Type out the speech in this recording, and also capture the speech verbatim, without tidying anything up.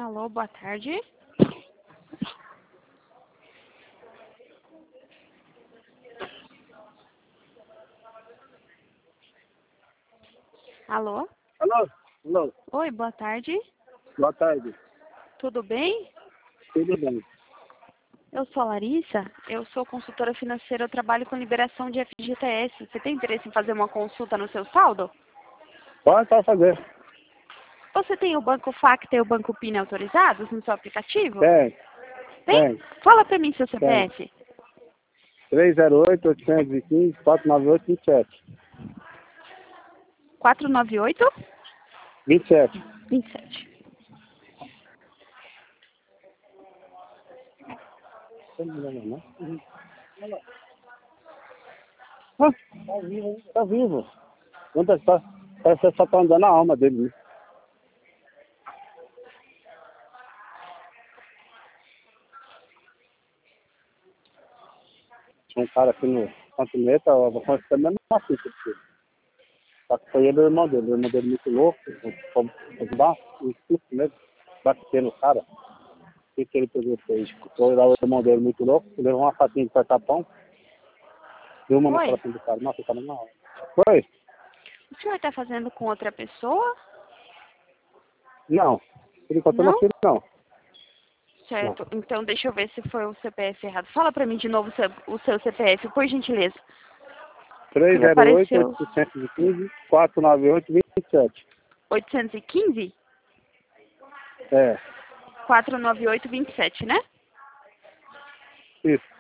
Alô, boa tarde. Alô? Alô? Alô? Oi, boa tarde. Boa tarde. Tudo bem? Tudo bem? Eu sou a Larissa, eu sou consultora financeira, eu trabalho com liberação de F G T S. Você tem interesse em fazer uma consulta no seu saldo? Pode, pode fazer. Você tem o Banco Facta e o Banco Pine autorizados no seu aplicativo? Tem, Tem? tem, Fala pra mim seu tem. C P F. três zero oito, oito um cinco, quatro nove oito, vinte e sete. quatro nove oito, vinte e sete. vinte e sete. Não? Ah, tá vivo, hein? Tá vivo. Quanto tá, parece que só tá andando a alma dele, né? Tinha um cara aqui no continente, eu vou conhecer mesmo assim, porque só que foi ele e o irmão dele. O irmão dele muito louco, como dar um susto mesmo, bater no cara. O que, que ele pegou fez? Foi lá o irmão dele muito louco, levou uma fatinha de cartapão, deu uma no Oi, coração do cara. Nossa, o cara não. Foi? o senhor está fazendo com outra pessoa? Não. Por enquanto eu não Não? fiz, não. Não. Certo, então deixa eu ver se foi o C P F errado. Fala pra mim de novo o seu, o seu C P F, por gentileza. três Me zero oito, apareceu oito um cinco, quatro nove oito, vinte e sete. oitocentos e quinze, É, quatrocentos e noventa e oito, vinte e sete, né? isso.